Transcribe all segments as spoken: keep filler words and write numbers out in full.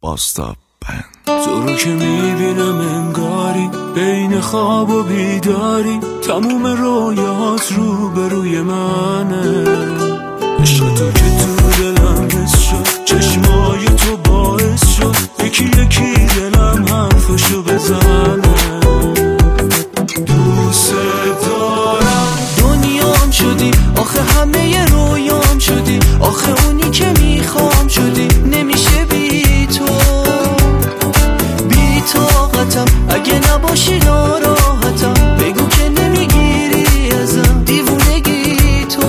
باستاب بند. تو رو که میبینم انگاری بین خواب و بیداری، تموم رویات رو به روی منه. عشق تو که تو دلم حس شد، چشمای تو باعث شد یکی یکی دلم حرفشو بزنه. دوست دارم دنیام شدی، آخه همه رویام شدی، آخه اونی که میخوام شدی. نمیشه بی تو، بی طاقتم، اگه نباشی ناراحتم. بگو که نمیگیری ازم دیوونگی تو.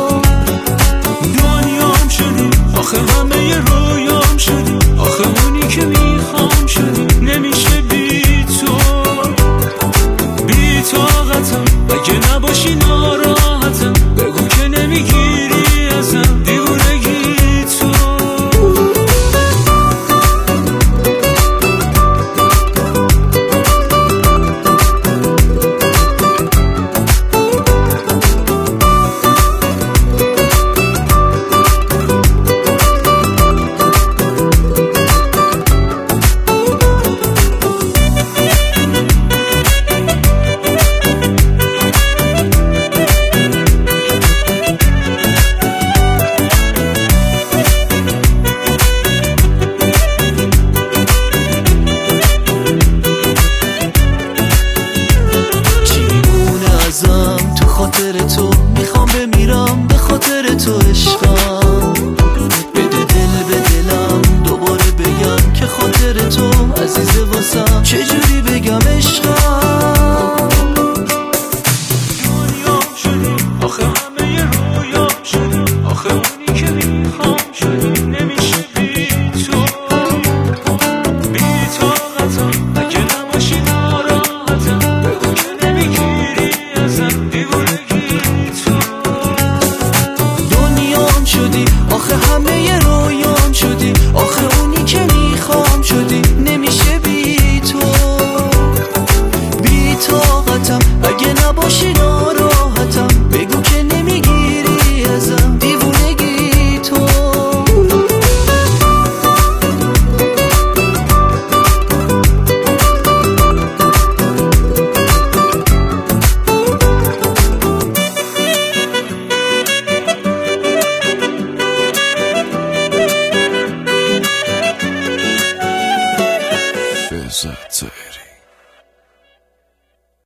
دنیام شدی، آخه همه رویام شدی، آخه اونی که میخوام شدی. نمیشه بی تو، بی طاقتم، اگه نباشی ناراحتم. بگو که نمیگیری ازم دیوونگی تو. تو خاطر تو میخوام بمیرم، به خاطر تو عشقم. بده دل به دلم دوباره بگم که خاطر تو عزیزه واسم.